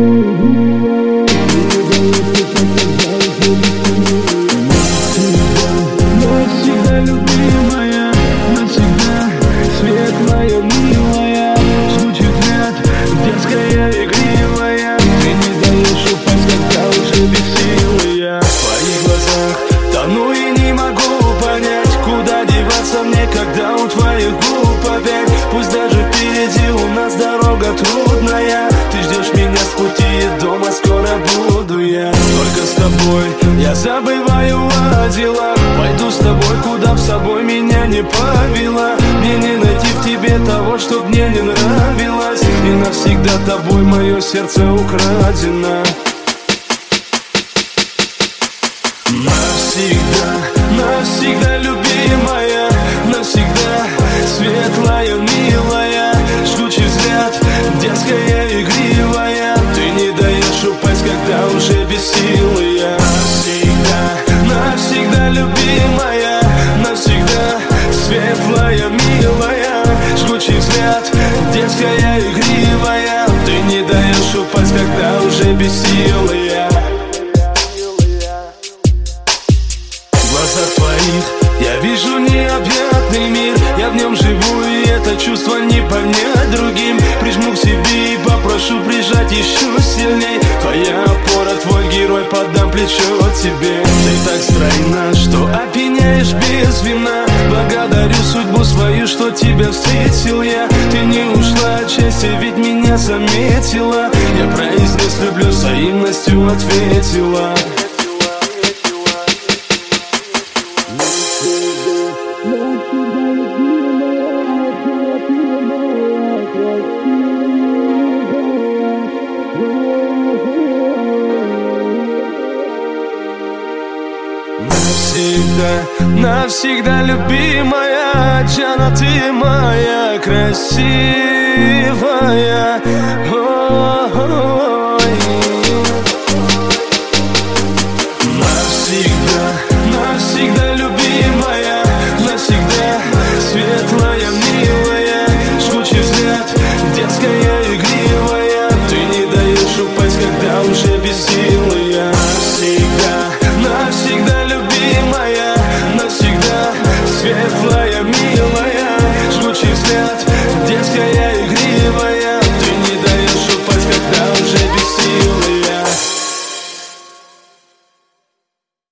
Навсегда любимая, навсегда светлая, милая, жгучий взгляд, детская, игривая. Ты не даешь упасть, когда уже бессилая. В твоих глазах тону и не могу понять, куда деваться мне, когда у твоих губ опять. Пусть даже впереди у нас дорога трудная, ты ждешь меня с пути, и дома скоро буду я. Только с тобой я забываю о делах, пойду с тобой, куда б с собой меня не повела. Мне не найти в тебе того, что мне не нравилось, и навсегда тобой мое сердце украдено. Навсегда, навсегда любимая, навсегда светлая, милая, жгучий взгляд, детская, игривая. Ты не даешь упасть, когда уже бессилая. Навсегда, навсегда любимая, навсегда светлая, милая, жгучий взгляд, детская, игривая. Ты не даешь упасть, когда уже бессилая. В глазах твоих я вижу необъятный мир, я в нем живу, и это чувство не понять другим. Прижму к себе и попрошу прижать еще сильней. Твоя опора, твой герой, подам плечо тебе. Ты так стройна, что опьяняешь без вина. Благодарю судьбу свою, что тебя встретил я. Ты не ушла от счастья, ведь меня заметила. Я произнес люблю, взаимностью ответила. Навсегда, навсегда любимая, Джана, ты моя красивая. Ой. Навсегда,